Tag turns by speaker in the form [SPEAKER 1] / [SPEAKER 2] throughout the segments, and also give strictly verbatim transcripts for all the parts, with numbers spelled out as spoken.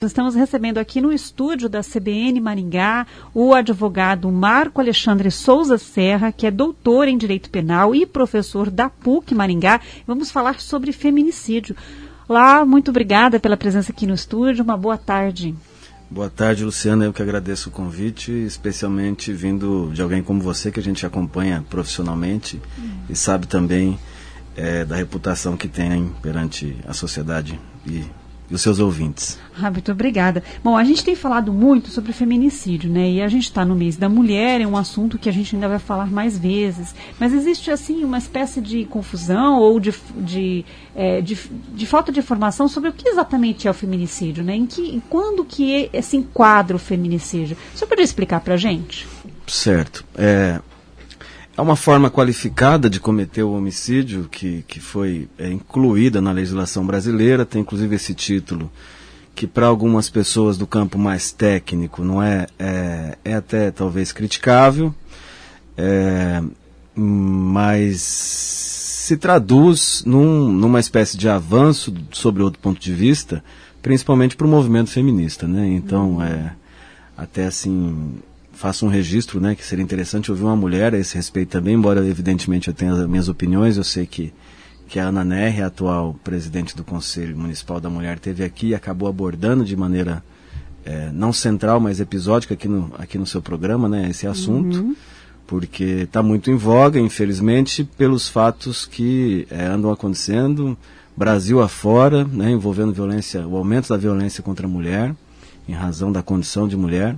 [SPEAKER 1] Estamos recebendo aqui no estúdio da C B N Maringá o advogado Marco Alexandre Souza Serra, que é doutor em Direito Penal e professor da P U C Maringá. Vamos falar sobre feminicídio. Olá, muito obrigada pela presença aqui no estúdio. Uma boa tarde.
[SPEAKER 2] Boa tarde, Luciana. Eu que agradeço o convite, especialmente vindo de alguém como você, que a gente acompanha profissionalmente hum. e sabe também é, da reputação que tem perante a sociedade e e os seus ouvintes.
[SPEAKER 1] Ah, muito obrigada. Bom, a gente tem falado muito sobre feminicídio, né? E a gente está no mês da mulher, é um assunto que a gente ainda vai falar mais vezes. Mas existe, assim, uma espécie de confusão ou de, de, é, de, de falta de informação sobre o que exatamente é o feminicídio, né? Em que, quando que é, se enquadra o feminicídio? Você poderia explicar para a gente?
[SPEAKER 2] Certo. É... É uma forma qualificada de cometer o homicídio que, que foi é, incluída na legislação brasileira, tem inclusive esse título, que para algumas pessoas do campo mais técnico não é, é, é até talvez criticável, é, mas se traduz num, numa espécie de avanço sobre outro ponto de vista, principalmente para o movimento feminista, né? Então, é, até assim... faço um registro, né, que seria interessante ouvir uma mulher a esse respeito também, embora evidentemente eu tenha as minhas opiniões. Eu sei que, que a Ana Nery, a atual presidente do Conselho Municipal da Mulher, esteve aqui e acabou abordando de maneira é, não central, mas episódica aqui no, aqui no seu programa, né, esse assunto, uhum. porque está muito em voga, infelizmente, pelos fatos que é, andam acontecendo, Brasil afora, né, envolvendo violência, o aumento da violência contra a mulher, em razão da condição de mulher.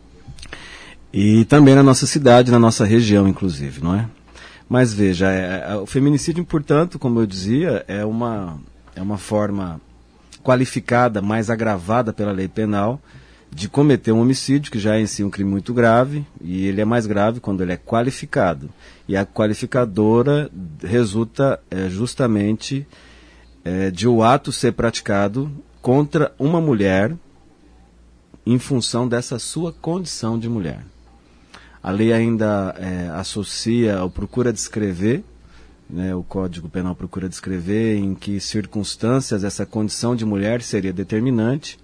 [SPEAKER 2] E também na nossa cidade, na nossa região, inclusive, não é? Mas veja, é, é, o feminicídio, portanto, como eu dizia, é uma, é uma forma qualificada, mais agravada pela lei penal, de cometer um homicídio, que já é em si um crime muito grave, e ele é mais grave quando ele é qualificado. E a qualificadora resulta é, justamente é, de o ato ser praticado contra uma mulher em função dessa sua condição de mulher. A lei ainda é, associa ou procura descrever, né, o Código Penal procura descrever em que circunstâncias essa condição de mulher seria determinante,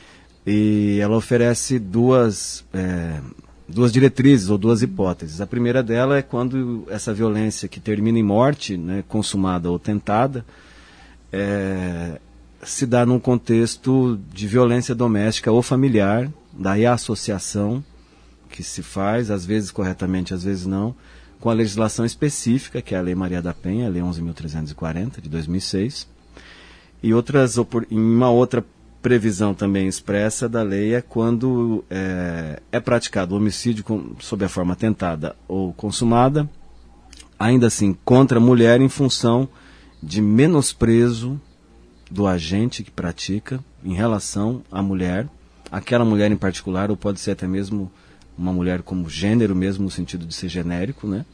[SPEAKER 2] e ela oferece duas, é, duas diretrizes ou duas hipóteses. A primeira dela é quando essa violência que termina em morte, né, consumada ou tentada, é, se dá num contexto de violência doméstica ou familiar, daí a associação que se faz, às vezes corretamente, às vezes não, com a legislação específica, que é a Lei Maria da Penha, a Lei onze mil trezentos e quarenta, de dois mil e seis, e outras, em uma outra previsão também expressa da lei é quando é, é praticado o homicídio com, sob a forma tentada ou consumada, ainda assim contra a mulher em função de menosprezo do agente que pratica em relação à mulher, aquela mulher em particular, ou pode ser até mesmo uma mulher como gênero mesmo, no sentido de ser genérico, né?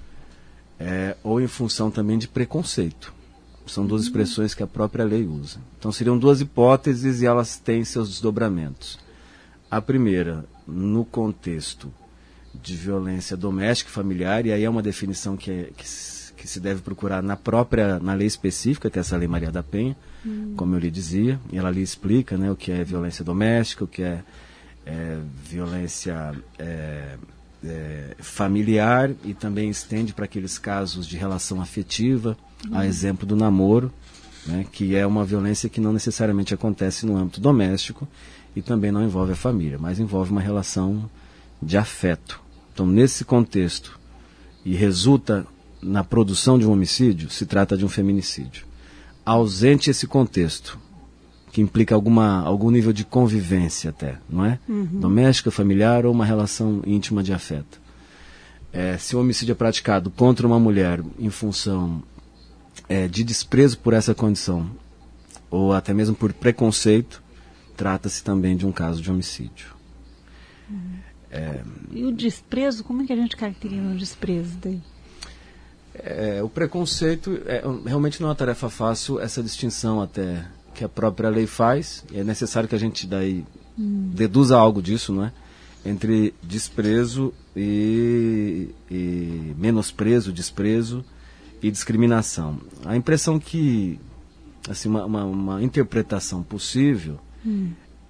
[SPEAKER 2] É, ou em função também de preconceito. São duas expressões que a própria lei usa. Então seriam duas hipóteses e elas têm seus desdobramentos. A primeira, no contexto de violência doméstica e familiar, e aí é uma definição que, é, que, que se deve procurar na própria, na lei específica, que é essa Lei Maria da Penha, hum. como eu lhe dizia, e ela lhe explica, né, o que é violência doméstica, o que é É, violência é, é, familiar, e também estende para aqueles casos de relação afetiva, uhum. a exemplo do namoro, né, que é uma violência que não necessariamente acontece no âmbito doméstico e também não envolve a família, mas envolve uma relação de afeto. Então, nesse contexto, e resulta na produção de um homicídio, se trata de um feminicídio. Ausente esse contexto, que implica alguma, algum nível de convivência até, não é? Uhum. Doméstica, familiar ou uma relação íntima de afeto. É, se o homicídio é praticado contra uma mulher em função é, de desprezo por essa condição, ou até mesmo por preconceito, trata-se também de um caso de homicídio.
[SPEAKER 1] Uhum. É, e o desprezo, como é que a gente caracteriza o desprezo daí?
[SPEAKER 2] É, o preconceito, é, realmente não é uma tarefa fácil, essa distinção até que a própria lei faz, e é necessário que a gente daí hum. deduza algo disso, não é? Entre desprezo e, e menosprezo, desprezo e discriminação. A impressão que, assim, uma, uma, uma interpretação possível hum.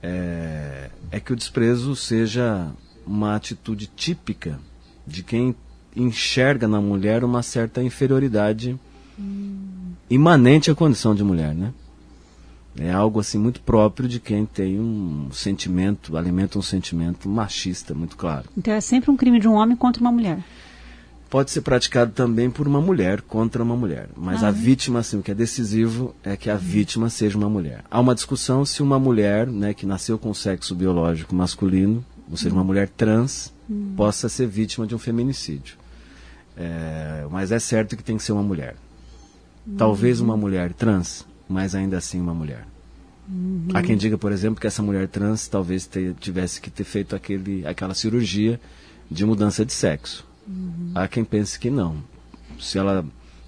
[SPEAKER 2] é, é que o desprezo seja uma atitude típica de quem enxerga na mulher uma certa inferioridade hum. imanente à condição de mulher, né? É algo assim muito próprio de quem tem um sentimento, alimenta um sentimento machista, muito claro.
[SPEAKER 1] Então é sempre um crime de um homem contra uma mulher.
[SPEAKER 2] Pode ser praticado também por uma mulher contra uma mulher, mas ah, a é? vítima, assim, o que é decisivo é que a vítima seja uma mulher. Há uma discussão se uma mulher, né, que nasceu com sexo biológico masculino, ou seja, uma mulher trans, hum. possa ser vítima de um feminicídio. É, mas é certo que tem que ser uma mulher. Hum. Talvez uma mulher trans, mas ainda assim uma mulher. Uhum. Há quem diga, por exemplo, que essa mulher trans talvez te, tivesse que ter feito aquele, aquela cirurgia de mudança de sexo. Uhum. Há quem pense que não. Se ela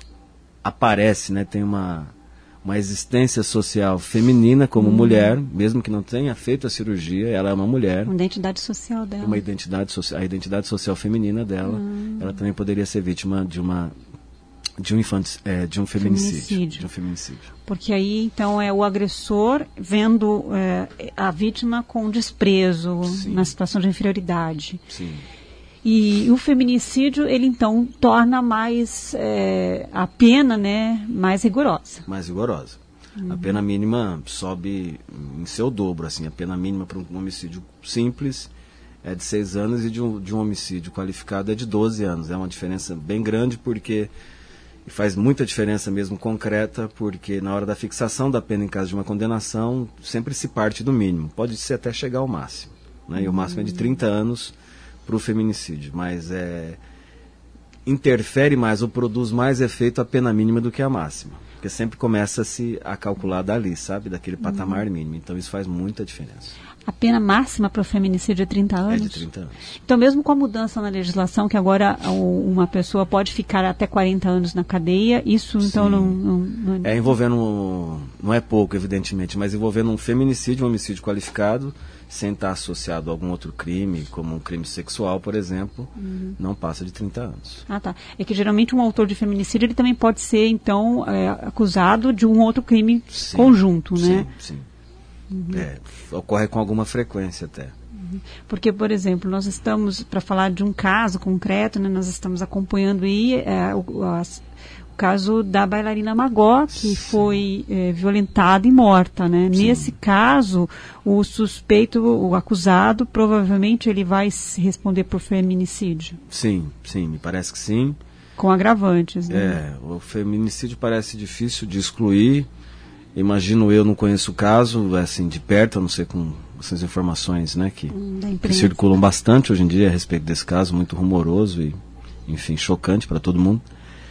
[SPEAKER 2] aparece, né, tem uma, uma existência social feminina como uhum. mulher, mesmo que não tenha feito a cirurgia, ela é uma mulher.
[SPEAKER 1] Uma identidade social dela.
[SPEAKER 2] Uma identidade social, a identidade social feminina dela, uhum. ela também poderia ser vítima de uma de um infante, é, de um feminicídio, feminicídio. De um feminicídio.
[SPEAKER 1] Porque aí, então, é o agressor vendo é, a vítima com desprezo, Sim. na situação de inferioridade.
[SPEAKER 2] Sim.
[SPEAKER 1] E o feminicídio, ele então torna mais é, a pena, né, mais rigorosa.
[SPEAKER 2] Mais rigorosa. Uhum. A pena mínima sobe em seu dobro, assim, a pena mínima para um homicídio simples é de seis anos e de um, de um homicídio qualificado é de doze anos. É uma diferença bem grande porque e faz muita diferença mesmo concreta, porque na hora da fixação da pena em caso de uma condenação, sempre se parte do mínimo. Pode ser até chegar ao máximo. Né? E o máximo é de trinta anos para o feminicídio. Mas é, interfere mais ou produz mais efeito a pena mínima do que a máxima. Porque sempre começa-se a calcular dali, sabe? Daquele patamar mínimo. Então isso faz muita diferença.
[SPEAKER 1] A pena máxima para o feminicídio é trinta anos?
[SPEAKER 2] É de trinta anos.
[SPEAKER 1] Então, mesmo com a mudança na legislação, que agora uma pessoa pode ficar até quarenta anos na cadeia, isso então não, não, não...
[SPEAKER 2] É envolvendo, não é pouco, evidentemente, mas envolvendo um feminicídio, um homicídio qualificado, sem estar associado a algum outro crime, como um crime sexual, por exemplo, uhum. não passa de trinta anos.
[SPEAKER 1] Ah, tá. É que geralmente um autor de feminicídio, ele também pode ser, então, é, acusado de um outro crime sim, conjunto, né?
[SPEAKER 2] Sim, sim. Uhum. É, ocorre com alguma frequência até.
[SPEAKER 1] Uhum. Porque, por exemplo, nós estamos, para falar de um caso concreto, né, nós estamos acompanhando aí é, o, as, o caso da bailarina Magó, que Sim. foi é, violentada e morta. Né? Nesse caso, o suspeito, o acusado, provavelmente ele vai responder por feminicídio.
[SPEAKER 2] Sim, sim, me parece que sim.
[SPEAKER 1] Com agravantes, né?
[SPEAKER 2] É, o feminicídio parece difícil de excluir. Imagino eu, não conheço o caso, assim, de perto, a não ser com essas informações, né, que, hum, que circulam bastante hoje em dia a respeito desse caso, muito rumoroso e, enfim, chocante para todo mundo.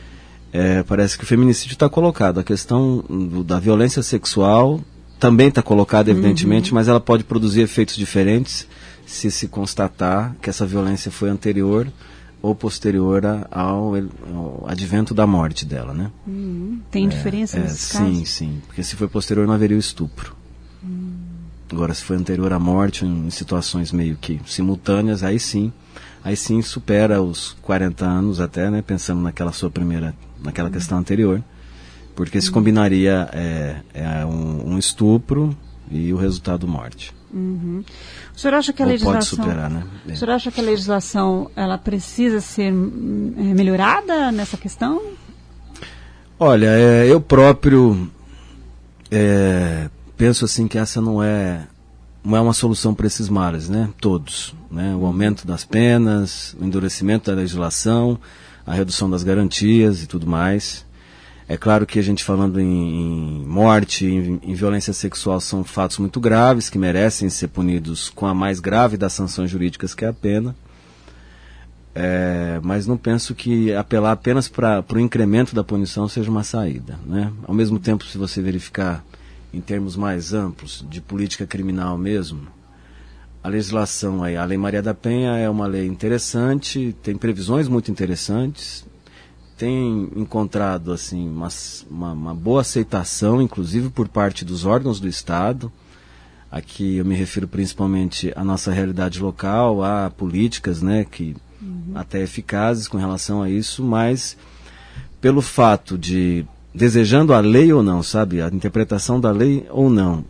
[SPEAKER 2] É, parece que o feminicídio está colocado. A questão do, da violência sexual também está colocada, evidentemente, uhum. mas ela pode produzir efeitos diferentes se se constatar que essa violência foi anterior ou posterior ao, ao advento da morte dela, né?
[SPEAKER 1] Hum, tem diferença
[SPEAKER 2] é,
[SPEAKER 1] nesse
[SPEAKER 2] é,
[SPEAKER 1] caso?
[SPEAKER 2] Sim, sim. Porque se foi posterior não haveria o estupro. Hum. Agora, se foi anterior à morte, em situações meio que simultâneas, aí sim, aí sim supera os quarenta anos até, né? Pensando naquela sua primeira, naquela hum. questão anterior. Porque se combinaria é, é um, um estupro e o resultado morte.
[SPEAKER 1] Uhum. O senhor acha que a
[SPEAKER 2] Ou
[SPEAKER 1] legislação,
[SPEAKER 2] pode superar, né? É.
[SPEAKER 1] O senhor acha que a legislação ela precisa ser é, melhorada nessa questão?
[SPEAKER 2] Olha, é, eu próprio é, penso assim que essa não é não é uma solução para esses males, né? Todos, né? O aumento das penas, o endurecimento da legislação, a redução das garantias e tudo mais. É claro que a gente falando em, em morte, em, em violência sexual, são fatos muito graves que merecem ser punidos com a mais grave das sanções jurídicas, que é a pena. É, mas não penso que apelar apenas para o incremento da punição seja uma saída, né? Ao mesmo tempo, se você verificar em termos mais amplos, de política criminal mesmo, a legislação, aí, a Lei Maria da Penha é uma lei interessante, tem previsões muito interessantes, tem encontrado assim, uma, uma, uma boa aceitação, inclusive por parte dos órgãos do Estado. Aqui eu me refiro principalmente à nossa realidade local, a políticas, né, que uhum. até eficazes com relação a isso, mas pelo fato de desejando a lei ou não, sabe? A interpretação da lei ou não,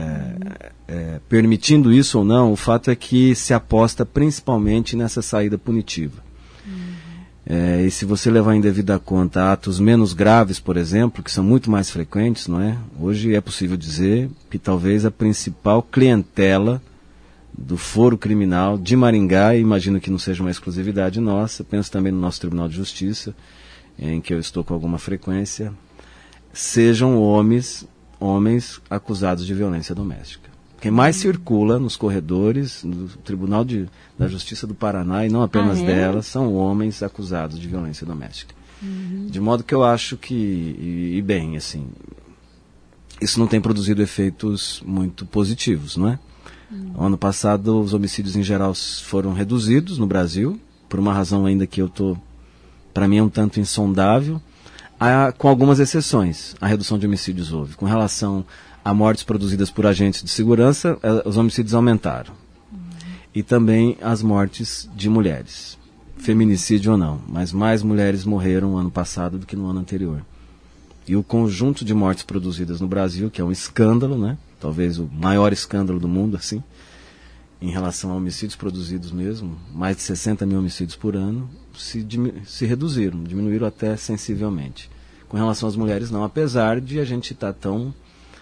[SPEAKER 2] é, é, permitindo isso ou não, o fato é que se aposta principalmente nessa saída punitiva. Uhum. É, e se você levar em devida conta atos menos graves, por exemplo, que são muito mais frequentes, não é? Hoje é possível dizer que talvez a principal clientela do foro criminal de Maringá, e imagino que não seja uma exclusividade nossa, penso também no nosso Tribunal de Justiça, em que eu estou com alguma frequência, sejam homens, homens acusados de violência doméstica. Quem mais circula nos corredores do Tribunal de, da Justiça do Paraná, e não apenas ah, é? dela, são homens acusados de violência doméstica. Uhum. De modo que eu acho que, e, e bem, assim, isso não tem produzido efeitos muito positivos, não é? Uhum. Ano passado, os homicídios em geral foram reduzidos no Brasil, por uma razão ainda que eu estou, para mim é um tanto insondável, há, com algumas exceções, a redução de homicídios houve. Com relação a mortes produzidas por agentes de segurança, os homicídios aumentaram. Uhum. E também as mortes de mulheres, feminicídio ou não, mas mais mulheres morreram no ano passado do que no ano anterior. E o conjunto de mortes produzidas no Brasil, que é um escândalo, né? Talvez o maior escândalo do mundo, assim, em relação a homicídios produzidos mesmo, mais de sessenta mil homicídios por ano, se, se reduziram, diminuíram até sensivelmente. Com relação às mulheres não, apesar de a gente estar tão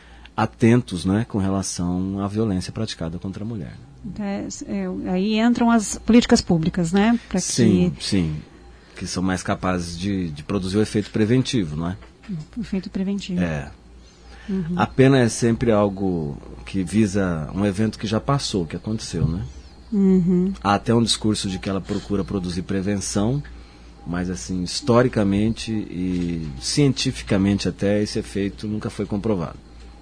[SPEAKER 2] atentos, né, com relação à violência praticada contra a mulher.
[SPEAKER 1] É, é, aí entram as políticas públicas, né? Pra
[SPEAKER 2] sim,
[SPEAKER 1] que...
[SPEAKER 2] sim, que são mais capazes de, de produzir o efeito preventivo, não é?
[SPEAKER 1] O efeito preventivo.
[SPEAKER 2] É. Uhum. A pena é sempre algo que visa um evento que já passou, que aconteceu, né?
[SPEAKER 1] Uhum.
[SPEAKER 2] Há até um discurso de que ela procura produzir prevenção, mas assim, historicamente e cientificamente até, esse efeito nunca foi comprovado.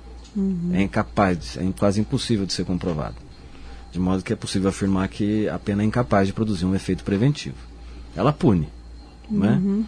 [SPEAKER 2] Uhum. É incapaz, é quase impossível de ser comprovado. De modo que é possível afirmar que a pena é incapaz de produzir um efeito preventivo. Ela pune, uhum. né?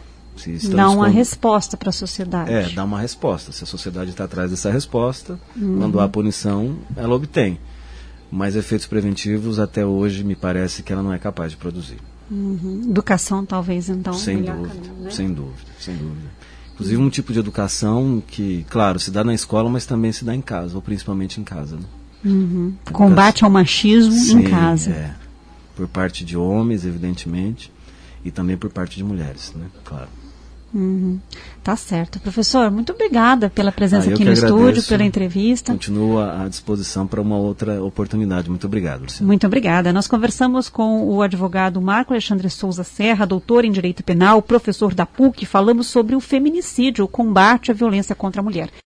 [SPEAKER 1] Dá uma com... resposta para a sociedade.
[SPEAKER 2] É, dá uma resposta. Se a sociedade está atrás dessa resposta, uhum. quando há punição, ela obtém. Mas efeitos preventivos, até hoje, me parece que ela não é capaz de produzir.
[SPEAKER 1] Uhum. Educação, talvez, então.
[SPEAKER 2] Sem dúvida, caminho, né? sem dúvida, sem dúvida. Inclusive, uhum. um tipo de educação que, claro, se dá na escola, mas também se dá em casa, ou principalmente em casa. Né?
[SPEAKER 1] Uhum. Combate ao machismo
[SPEAKER 2] Sim,
[SPEAKER 1] em casa.
[SPEAKER 2] É. Por parte de homens, evidentemente, e também por parte de mulheres, né? Claro.
[SPEAKER 1] Uhum. Tá certo. Professor, muito obrigada pela presença
[SPEAKER 2] ah,
[SPEAKER 1] aqui no
[SPEAKER 2] agradeço.
[SPEAKER 1] estúdio, pela entrevista.
[SPEAKER 2] Continuo à disposição para uma outra oportunidade. Muito obrigado, Luciana.
[SPEAKER 1] Muito obrigada. Nós conversamos com o advogado Marco Alexandre Souza Serra, doutor em Direito Penal, professor da P U C, falamos sobre o feminicídio, o combate à violência contra a mulher.